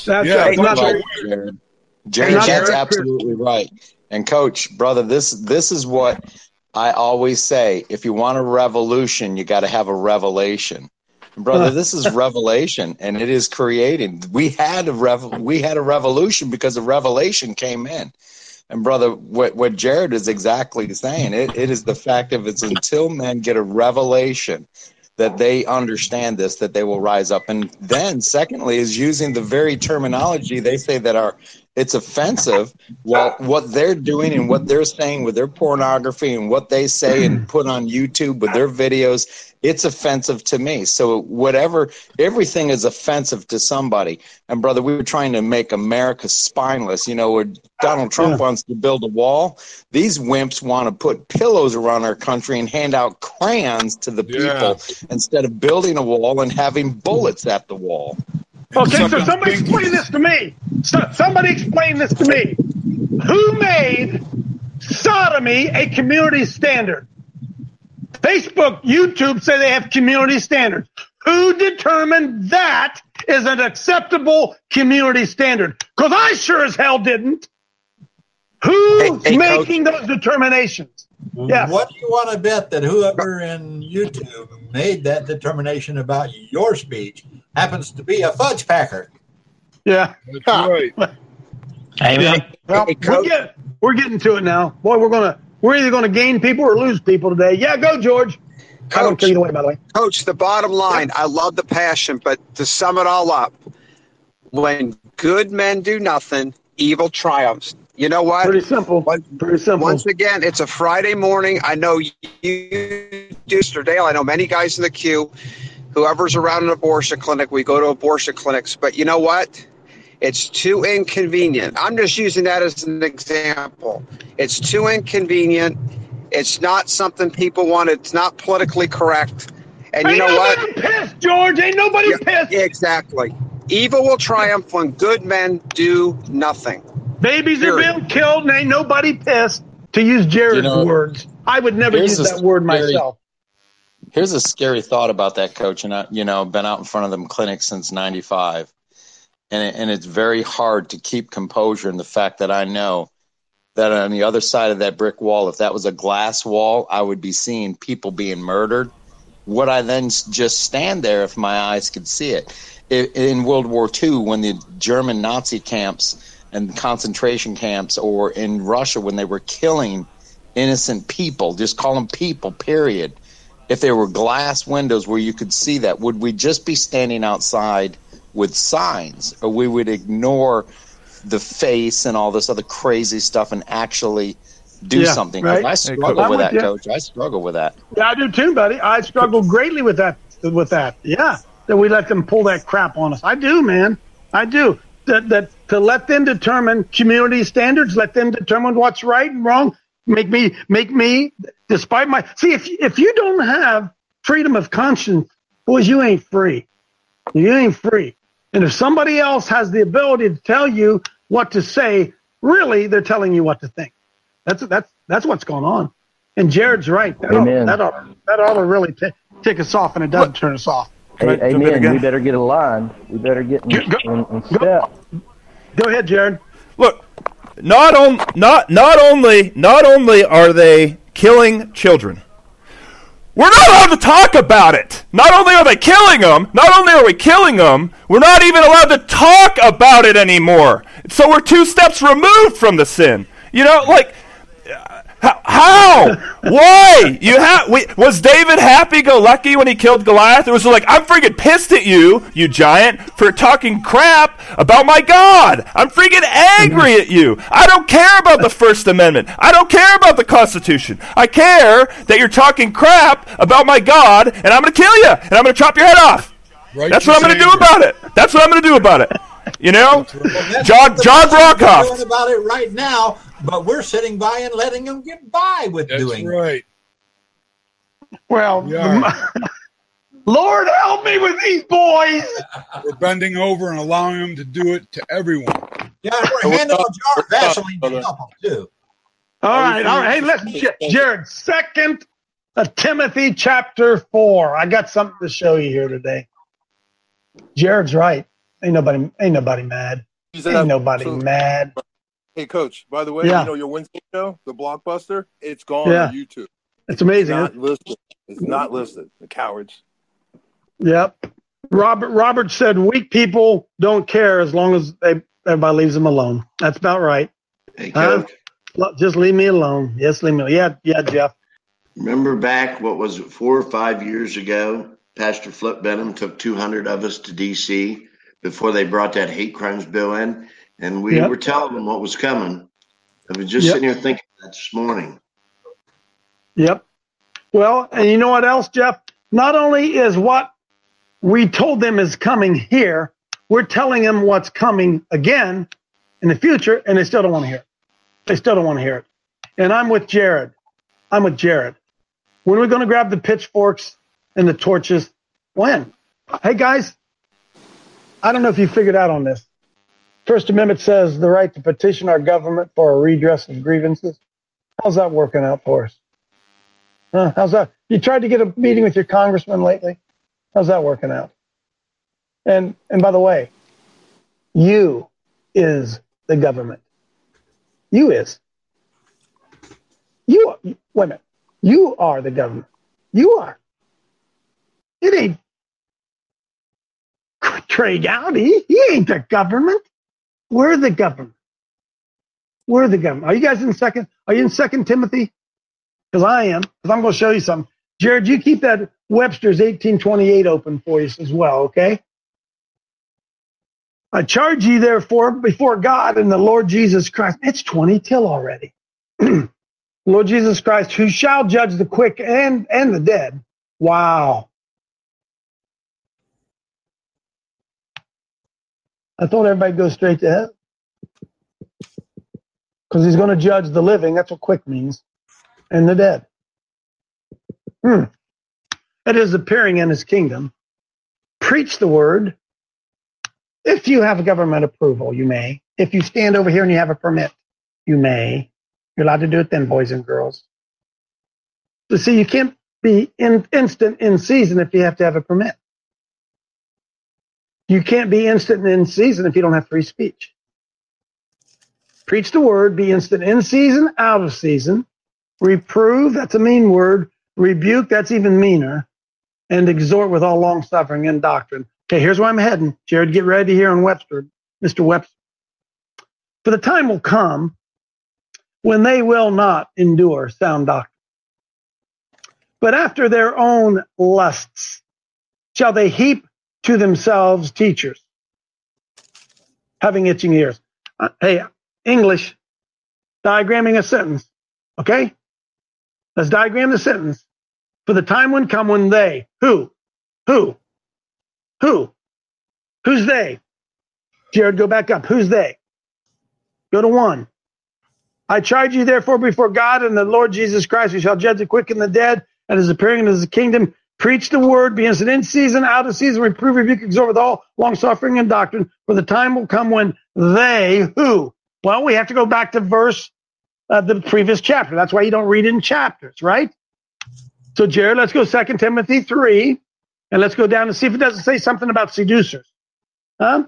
Jared's absolutely right. And Coach, brother, this is what I always say. If you want a revolution, you got to have a revelation. Brother, this is revelation, and it is creating. We had a revolution because a revelation came in. And brother, what Jared is exactly saying, it is the fact of it's until men get a revelation that they understand this, that they will rise up. And then secondly is using the very terminology they say that it's offensive. Well, what they're doing and what they're saying with their pornography and what they say and put on YouTube with their videos, it's offensive to me. So everything is offensive to somebody. And brother, we were trying to make America spineless. You know, where Donald Trump wants to build a wall, these wimps want to put pillows around our country and hand out crayons to the people instead of building a wall and having bullets at the wall. Okay, so somebody explain this to me. Somebody explain this to me. Who made sodomy a community standard? Facebook, YouTube say they have community standards. Who determined that is an acceptable community standard? Because I sure as hell didn't. Who's making those determinations? Yeah. What do you want to bet that whoever in YouTube made that determination about your speech happens to be a fudge packer? Yeah. That's right. Amen. Well, we're getting to it now. Boy, we're either going to gain people or lose people today. Yeah, go, George. I don't take it away, by the way. Coach, the bottom line, I love the passion, but to sum it all up, when good men do nothing, evil triumphs. You know what? Pretty simple. Pretty simple. Once again, it's a Friday morning. I know you do, Mr. Dale. I know many guys in the queue. Whoever's around an abortion clinic, we go to abortion clinics. But you know what? It's too inconvenient. I'm just using that as an example. It's too inconvenient. It's not something people want. It's not politically correct. And you know what? Ain't nobody pissed, George. Ain't nobody pissed. Exactly. Evil will triumph when good men do nothing. Babies are being killed and ain't nobody pissed, to use Jared's words. I would never use that word myself. Here's a scary thought about that, Coach. And I've been out in front of them clinics since 95. And it's very hard to keep composure in the fact that I know that on the other side of that brick wall, if that was a glass wall, I would be seeing people being murdered. Would I then just stand there if my eyes could see it? In World War II, when the German Nazi camps and concentration camps, or in Russia when they were killing innocent people, just call them people, period. If there were glass windows where you could see that, would we just be standing outside with signs, or we would ignore the face and all this other crazy stuff and actually do something? Right. I struggle with that, Coach. I struggle with that. Yeah, I do too, buddy. I struggle greatly with that. Yeah, that we let them pull that crap on us. I do, man. I do. That to let them determine community standards, let them determine what's right and wrong. Make me, despite my if you don't have freedom of conscience, boys, you ain't free. You ain't free. And if somebody else has the ability to tell you what to say, really, they're telling you what to think. That's what's going on. And Jared's right. That ought to really take us off, and it doesn't turn us off. Right? Amen. We better get aligned. We better get in step. Go ahead, Jared. Look, not only are they killing children, we're not allowed to talk about it. Not only are they killing them, not only are we killing them, we're not even allowed to talk about it anymore. So we're 2 steps removed from the sin. You know, like, how? Why? Was David happy-go-lucky when he killed Goliath? It was like, I'm freaking pissed at you, you giant, for talking crap about my God. I'm freaking angry at you. I don't care about the First Amendment. I don't care about the Constitution. I care that you're talking crap about my God, and I'm going to kill you, and I'm going to chop your head off. That's what I'm going to do about it. That's what I'm going to do about it. You know, Well, John Brockhoff. Doing about it right now, but we're sitting by and letting them get by with doing right. Well, Lord help me with these boys. We're bending over and allowing them to do it to everyone. Yeah, we're handing them a jar of Vaseline to help them too. All right. Hey, listen, Jared. 2 Timothy chapter 4. I got something to show you here today. Jared's right. Ain't nobody mad. Ain't nobody mad. Hey, Coach. By the way, Yeah. you know your Wednesday show, the Blockbuster. It's gone Yeah. on YouTube. It's amazing. It's not listed. It's not listed. The cowards. Yep. Robert said weak people don't care as long as everybody leaves them alone. That's about right. Hey, Coach. Just leave me alone. Yes, leave me. Yeah, Jeff. Remember back, 4 or 5 years ago, Pastor Flip Benham took 200 of us to D.C. before they brought that hate crimes bill in, and we were telling them what was coming. I was just sitting here thinking that this morning. Yep. Well, and you know what else, Jeff? Not only is what we told them is coming here, we're telling them what's coming again in the future, and they still don't want to hear it. They still don't want to hear it. And I'm with Jared. When are we going to grab the pitchforks and the torches? When? Hey, guys, I don't know if you figured out on this. First Amendment says the right to petition our government for a redress of grievances. How's that working out for us? How's that? You tried to get a meeting with your congressman lately? How's that working out? And by the way, you is the government. You is. You, wait a minute. You are the government. You are. It ain't Trey Gowdy. He ain't the government. We're the government. We're the government. Are you guys in second? Are you in 2 Timothy? Because I am. Because I'm going to show you something. Jared, you keep that Webster's 1828 open for us as well, okay? I charge ye therefore before God and the Lord Jesus Christ. It's 20 till already. Lord Jesus Christ, who shall judge the quick and the dead. Wow. I thought everybody goes straight to heaven. Because he's going to judge the living. That's what quick means. And the dead. It is appearing in his kingdom. Preach the word. If you have a government approval, you may. If you stand over here and you have a permit, you may. You're allowed to do it then, boys and girls. So see, you can't be instant in season if you have to have a permit. You can't be instant in season if you don't have free speech. Preach the word, be instant in season, out of season. Reprove, that's a mean word. Rebuke, that's even meaner. And exhort with all long suffering and doctrine. Okay, here's where I'm heading. Jared, get ready here on Webster, Mr. Webster. For the time will come when they will not endure sound doctrine, but after their own lusts shall they heap to themselves teachers, having itching ears. Hey, English, diagramming a sentence, okay? Let's diagram the sentence. For the time will come when they, who's they? Jared, go back up. Who's they? Go to 1. I charge you therefore before God and the Lord Jesus Christ, who shall judge the quick and the dead, and is appearing in his kingdom. Preach the word, be instant in season, out of season, reprove, rebuke, exhort with all long suffering and doctrine. For the time will come when they, who? Well, we have to go back to verse, the previous chapter. That's why you don't read it in chapters, right? So, Jared, let's go 2 Timothy 3, and let's go down and see if it doesn't say something about seducers. Huh?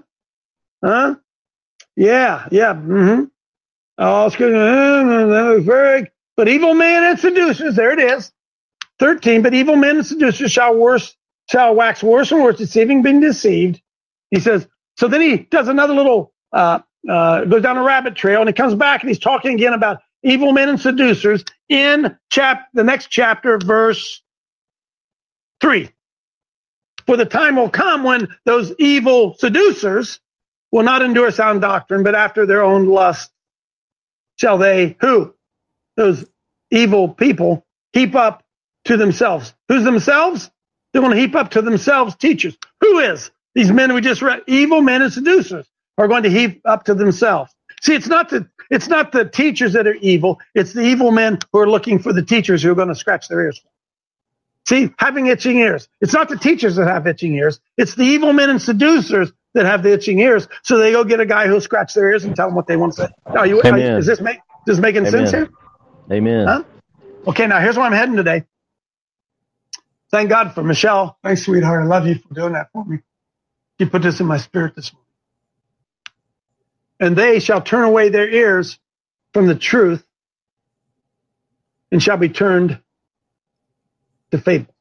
Yeah. Oh, it's good. But evil men and seducers, there it is. 13, but evil men and seducers shall wax worse and worse, deceiving, being deceived. He says, so then he does another little, goes down a rabbit trail, and he comes back and he's talking again about evil men and seducers in the next chapter, verse 3. For the time will come when those evil seducers will not endure sound doctrine, but after their own lust shall they, who? Those evil people, heap up to themselves. Who's themselves? They're going to heap up to themselves teachers. Who is? These men we just read, evil men and seducers. are going to heap up to themselves. See, it's not the teachers that are evil. It's the evil men who are looking for the teachers who are going to scratch their ears. See, having itching ears. It's not the teachers that have itching ears. It's the evil men and seducers that have the itching ears. So they go get a guy who'll scratch their ears and tell them what they want to say. Is this making sense here? Amen. Huh? Okay, now here's where I'm heading today. Thank God for Michelle. Thanks, sweetheart. I love you for doing that for me. You put this in my spirit this morning. And they shall turn away their ears from the truth and shall be turned to fable.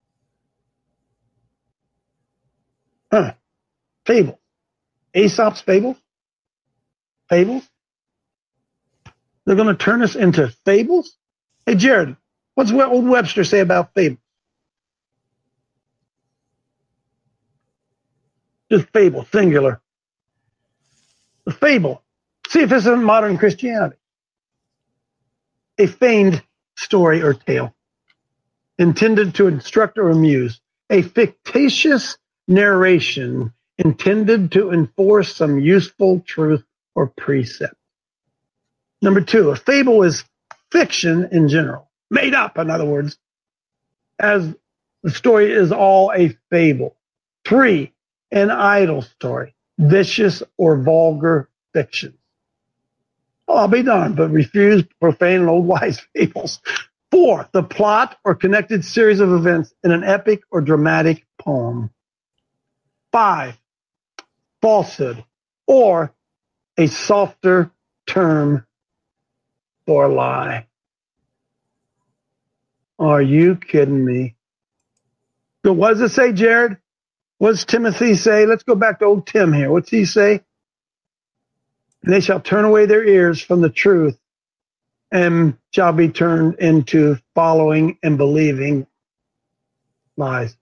Fable. Aesop's fable? Fables? They're going to turn us into fables? Hey, Jared, what's old Webster say about fable? Just fable, singular. The fable. See if this isn't modern Christianity. A feigned story or tale, intended to instruct or amuse. A fictitious narration intended to enforce some useful truth or precept. Number 2, a fable is fiction in general. Made up, in other words, as the story is all a fable. 3, an idle story, vicious or vulgar fiction. Oh, I'll be darned, but refuse profane and old wise fables. 4, the plot or connected series of events in an epic or dramatic poem. 5, falsehood, or a softer term for lie. Are you kidding me? So what does it say, Jared? What does Timothy say? Let's go back to old Tim here. What's he say? And they shall turn away their ears from the truth and shall be turned into following and believing lies.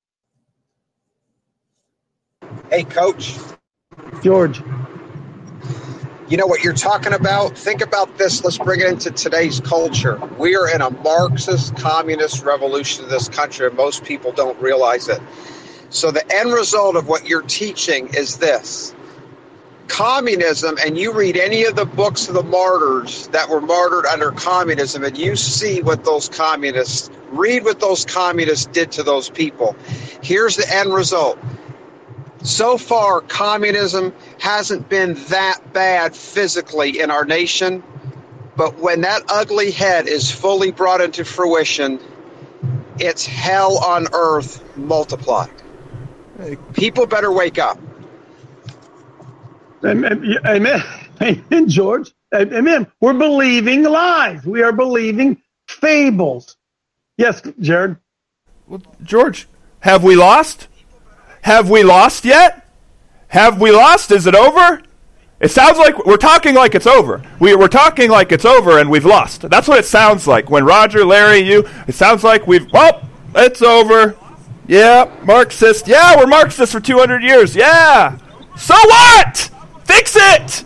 Hey, Coach. George. You know what you're talking about? Think about this. Let's bring it into today's culture. We are in a Marxist, communist revolution in this country, and most people don't realize it. So the end result of what you're teaching is this. Communism, and you read any of the books of the martyrs that were martyred under communism, and you see what those communists, read what those communists did to those people. Here's the end result. So far, communism hasn't been that bad physically in our nation, but when that ugly head is fully brought into fruition, it's hell on earth multiplied. People better wake up. Amen. Amen, George. Amen. We're believing lies. We are believing fables. Yes, Jared. Well, George, have we lost? Have we lost yet? Have we lost? Is it over? It sounds like we're talking like it's over. We're talking like it's over and we've lost. That's what it sounds like. When Roger, Larry, it sounds like it's over. Yeah, Marxist. Yeah, we're Marxist for 200 years. Yeah. So what? Fix it.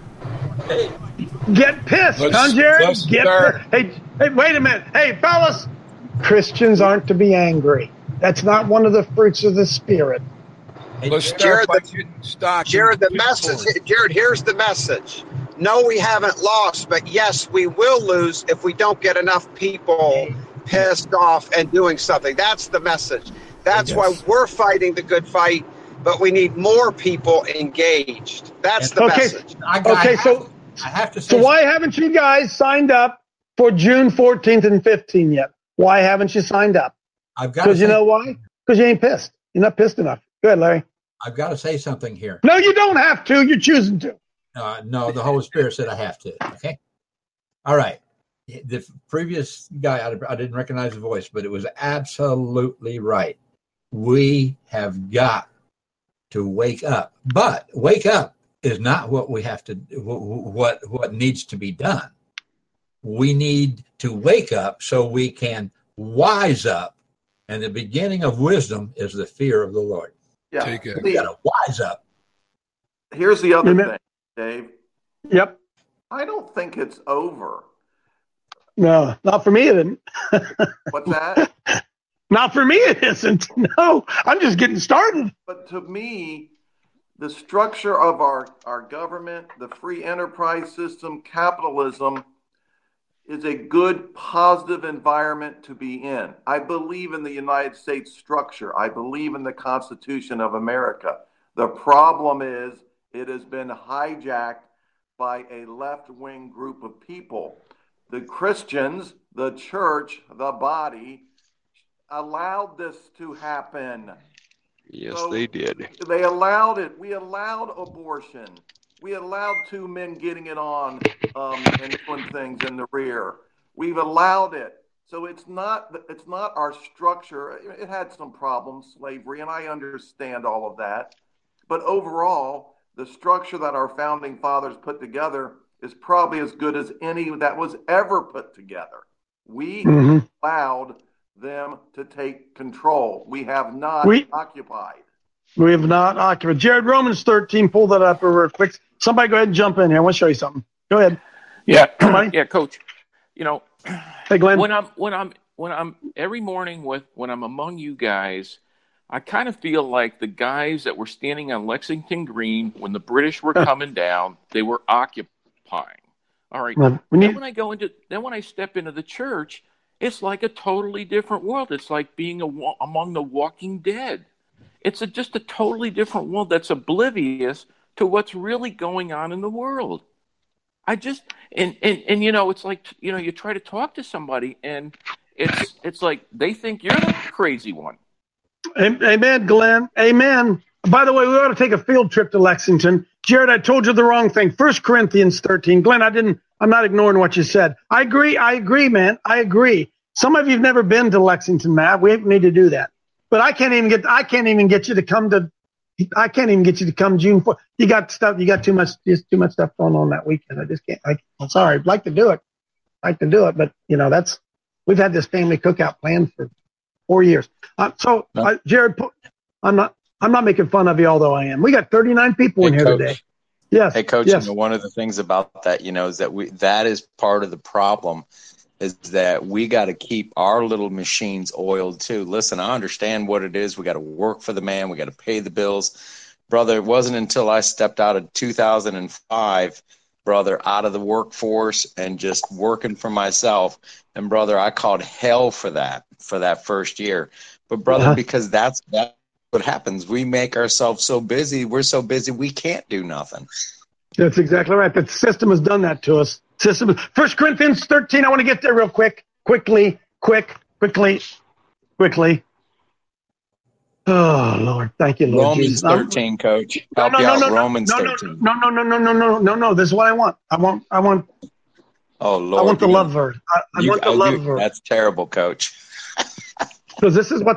Get pissed, huh, Jared? Get pissed. Hey, wait a minute. Hey, fellas, Christians aren't to be angry. That's not one of the fruits of the Spirit. Jared, the message. Jared, here's the message. No, we haven't lost, but yes, we will lose if we don't get enough people pissed off and doing something. That's the message. That's why we're fighting the good fight, but we need more people engaged. That's the message. I have to say. So why haven't you guys signed up for June 14th and 15th yet? Why haven't you signed up? Because you know why? Because you ain't pissed. You're not pissed enough. Go ahead, Larry. I've got to say something here. No, you don't have to. You're choosing to. No, the Holy Spirit said I have to. Okay. All right. The previous guy, I didn't recognize the voice, but it was absolutely right. We have got to wake up. But wake up is not what we have to, what needs to be done. We need to wake up so we can wise up. And the beginning of wisdom is the fear of the Lord. Yeah. We got to wise up. Here's the other thing, Dave. Yep. I don't think it's over. No, not for me it isn't. What's that? Not for me it isn't. No, I'm just getting started. But to me, the structure of our government, the free enterprise system, capitalism, is a good, positive environment to be in. I believe in the United States structure. I believe in the Constitution of America. The problem is it has been hijacked by a left-wing group of people. The Christians, the church, the body, allowed this to happen. Yes, so they did. They allowed it. We allowed abortion. We allowed two men getting it on and doing things in the rear. We've allowed it. So it's not our structure. It had some problems, slavery, and I understand all of that. But overall, the structure that our founding fathers put together is probably as good as any that was ever put together. We allowed them to take control. We have not occupied. We have not occupied. Jared, Romans 13, pull that up real quick. Somebody go ahead and jump in here. I want to show you something. Go ahead. Yeah. Yeah, Coach. You know, hey, Glenn. When I'm every morning when I'm among you guys, I kind of feel like the guys that were standing on Lexington Green when the British were coming down, they were occupying. All right. Well, when I step into the church, it's like a totally different world. It's like being among the walking dead. It's just a totally different world that's oblivious to what's really going on in the world. I just and you know, it's like, you know, you try to talk to somebody and it's like they think you're the crazy one. Amen, Glenn. Amen. By the way, we ought to take a field trip to Lexington. Jared, I told you the wrong thing. 1 Corinthians 13. Glenn, I'm not ignoring what you said. I agree, man. I agree. Some of you've never been to Lexington, Matt. We need to do that. But I can't even get you to come June 4th. You got too much stuff going on that weekend. I just can't. I'm sorry. I'd like to do it, but you know, we've had this family cookout planned for 4 years. Jared, I'm not making fun of you, although I am. We got 39 people in here today. Yes. Hey, Coach, yes. You know, one of the things about that, you know, is that is part of the problem, is that we got to keep our little machines oiled too. Listen, I understand what it is. We got to work for the man. We got to pay the bills. Brother, it wasn't until I stepped out of 2005, brother, out of the workforce and just working for myself. And brother, I called hell for that first year. But brother, because that's what happens. We make ourselves so busy. We're so busy we can't do nothing. That's exactly right. The system has done that to us. 1 Corinthians 13. I want to get there real quickly. Oh Lord, thank you, Lord. Romans Jesus. 13, Coach. Help you out. Romans 13. No. This is what I want. I want. Oh Lord. I want the love verse. I want the love verse. That's terrible, Coach. Because this is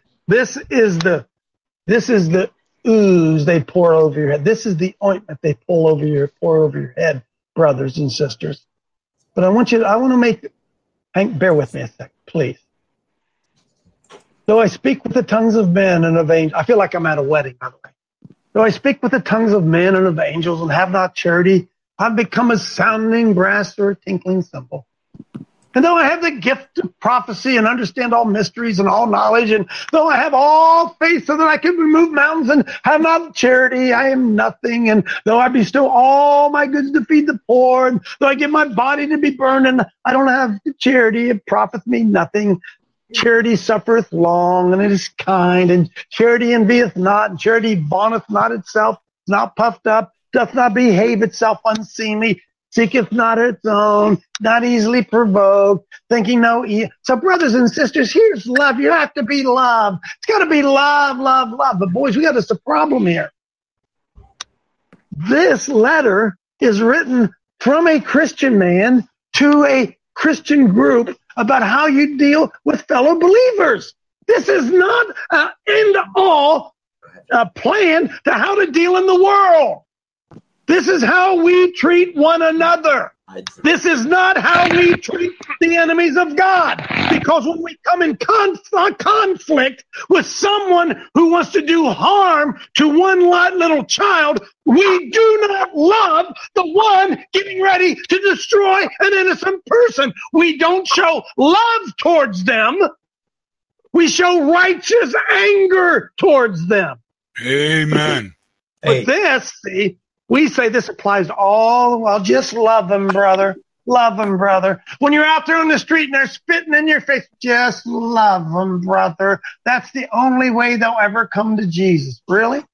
the ooze they pour over your head. This is the ointment they pour over your head, brothers and sisters. But I want to make, bear with me a second, please. Though I speak with the tongues of men and of angels, I feel like I'm at a wedding, by the way. Though I speak with the tongues of men and of angels and have not charity, I've become a sounding brass or a tinkling cymbal. And though I have the gift of prophecy and understand all mysteries and all knowledge, and though I have all faith so that I can remove mountains and have not charity, I am nothing. And though I bestow all my goods to feed the poor, and though I give my body to be burned, and I don't have charity, it profiteth me nothing. Charity suffereth long, and it is kind, and charity envieth not, and charity vaunteth not itself, is not puffed up, doth not behave itself unseemly, seeketh not its own, not easily provoked, thinking no evil. So brothers and sisters, here's love. You have to be love. It's got to be love. But boys, we got a problem here. This letter is written from a Christian man to a Christian group about how you deal with fellow believers. This is not an end-all plan to how to deal in the world. This is how we treat one another. This is not how we treat the enemies of God. Because when we come in conflict with someone who wants to do harm to one little child, we do not love the one getting ready to destroy an innocent person. We don't show love towards them. We show righteous anger towards them. Amen. But this, see, we say this applies to all. Well, just love them, brother. Love them, brother. When you're out there on the street and they're spitting in your face, just love them, brother. That's the only way they'll ever come to Jesus. Really?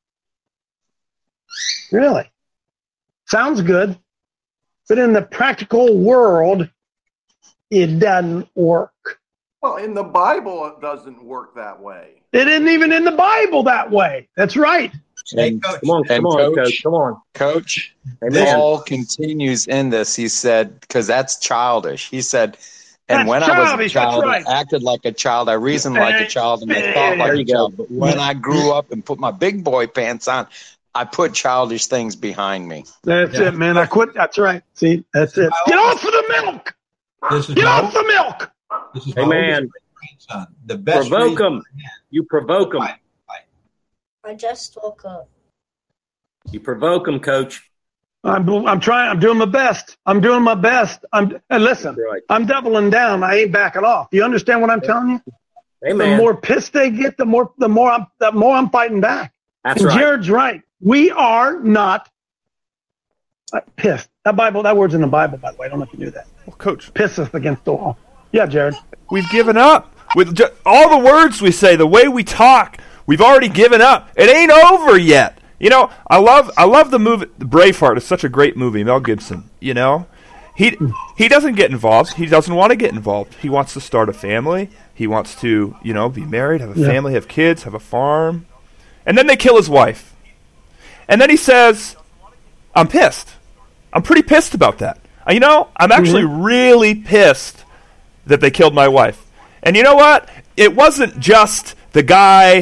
Really? Sounds good. But in the practical world, it doesn't work. Well, in the Bible, it doesn't work that way. It isn't even in the Bible that way. That's right. And, come on, Coach. Come on. Coach, Amen. Paul continues in this. He said, because that's childish. He said, and when I was a child, I acted like a child. I reasoned like a child, and I thought like a child. But when I grew up and put my big boy pants on, I put childish things behind me. That's it, man. I quit. That's right. See, that's it. Get off of the milk. Get off the milk. Amen. The best provoke them. You provoke them. I just woke up. You provoke them, Coach. I'm trying. I'm doing my best. I'm doing my best. And listen, I'm doubling down. I ain't backing off. You understand what I'm telling you? Amen. The more pissed they get, the more I'm fighting back. That's and right. Jared's right. We are not pissed. That word's in the Bible, by the way. I don't know if you knew that. Well, Coach, pisseth against the wall. Yeah, Jared. We've given up with all the words we say, the way we talk. We've already given up. It ain't over yet. You know, I love the movie Braveheart. It's such a great movie. Mel Gibson. You know, he doesn't get involved. He doesn't want to get involved. He wants to start a family. He wants to, be married, have a family, have kids, have a farm. And then they kill his wife. And then he says, I'm pissed. I'm pretty pissed about that. I'm actually really pissed that they killed my wife. And you know what? It wasn't just the guy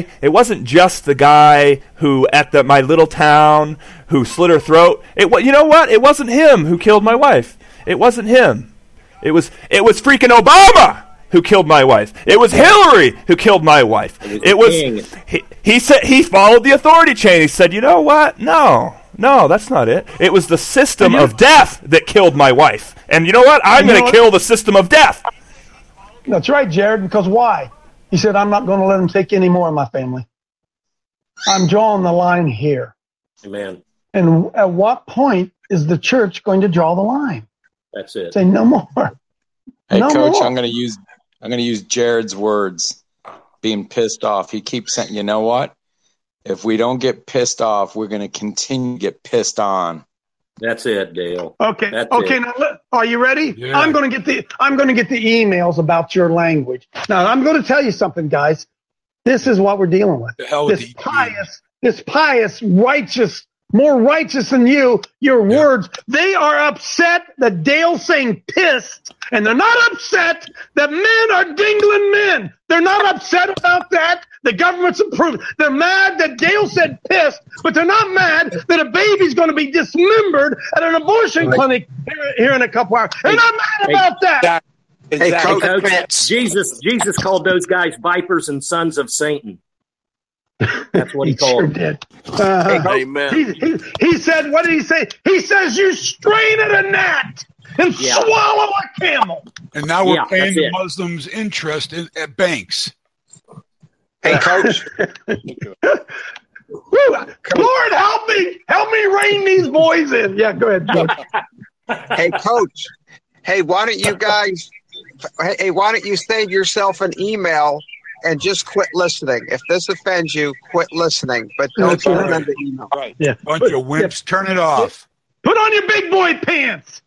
who at my little town who slit her throat. You know what? It wasn't him who killed my wife. It wasn't him. It was freaking Obama who killed my wife. It was Hillary who killed my wife. He said he followed the authority chain. He said, you know what? No, that's not it. It was the system of death that killed my wife. And you know what? I'm going to kill the system of death. That's right, Jared, because why? He said, I'm not going to let them take any more of my family. I'm drawing the line here. Amen. And at what point is the church going to draw the line? That's it. Say no more. Hey, no Coach, more. I'm going to use Jared's words, being pissed off. He keeps saying, you know what? If we don't get pissed off, we're going to continue to get pissed on. That's it, Dale. Okay. That's okay. it. Now, are you ready? Yeah. I'm going to get the emails about your language. Now, I'm going to tell you something, guys. This is what we're dealing with. The hell with This pious, righteous, more righteous than your words. They are upset that Dale's saying pissed, and they're not upset that men are dingling men. They're not upset about that. The government's approved. They're mad that Dale said pissed, but they're not mad that a baby's going to be dismembered at an abortion clinic here in a couple hours. They're not mad about that. Exactly. Hey, Coach, Jesus called those guys vipers and sons of Satan. That's what he called sure did. Amen. He said, what did he say? He says you strain at a gnat and swallow a camel. And now we're paying the Muslims interest at banks. Hey, Coach. Lord, help me rein these boys in. Yeah, go ahead, Coach. Hey, Coach. Hey, why don't you send yourself an email and just quit listening? If this offends you, quit listening. But don't send the email. Right. Yeah. Bunch of wimps. Turn it off. Put on your big boy pants.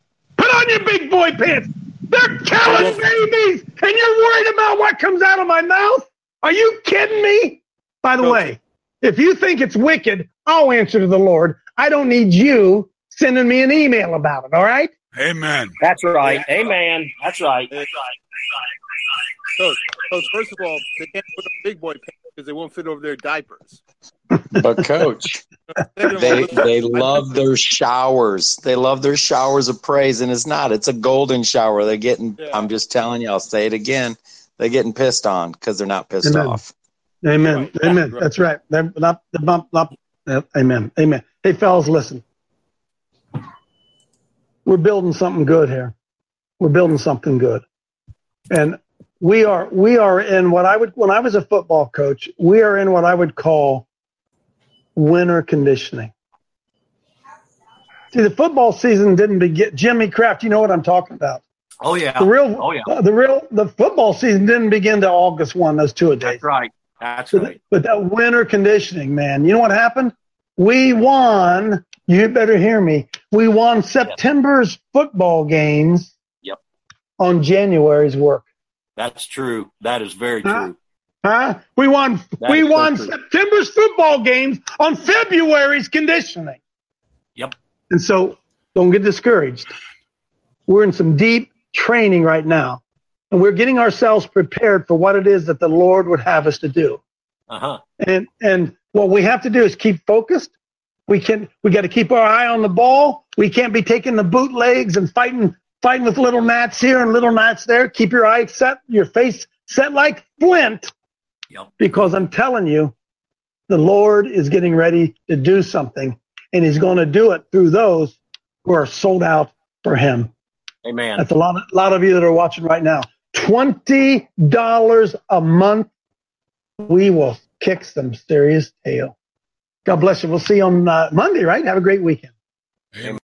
They're killing babies, and you're worried about what comes out of my mouth? Are you kidding me? By the way, if you think it's wicked, I'll answer to the Lord. I don't need you sending me an email about it, all right? Amen. That's right. Amen. That's right. Coach, first of all, they can't put on big boy pants because they won't fit over their diapers. But Coach, they love their showers. They love their showers of praise, and it's a golden shower. They're getting. Yeah. I'm just telling you. I'll say it again. They're getting pissed on because they're not pissed off. Amen. Right. Amen. That's right. They're not. Amen. Amen. Hey, fellas, listen. We're building something good here. We're building something good, and we are in what I would, when I was a football coach, we are in what I would call winter conditioning. See, the football season didn't begin. Jimmy Kraft, you know what I'm talking about. Oh yeah. The football season didn't begin till August 1. Those 2 a days. That's right. But that winter conditioning, man. You know what happened? We won. You better hear me. We won September's football games. Yep. On January's work. That's true. That is very true. We won September's football games on February's conditioning. Yep. And so don't get discouraged. We're in some deep training right now, and we're getting ourselves prepared for what it is that the Lord would have us to do. And what we have to do is keep focused. We got to keep our eye on the ball. We can't be taking the bootlegs and fighting with little gnats here and little gnats there. Keep your eyes set, your face set like flint. Yep. Because I'm telling you, the Lord is getting ready to do something, and he's going to do it through those who are sold out for him. Amen. That's a lot of you that are watching right now. $20 a month. We will kick some serious tail. God bless you. We'll see you on Monday, right? Have a great weekend. Amen.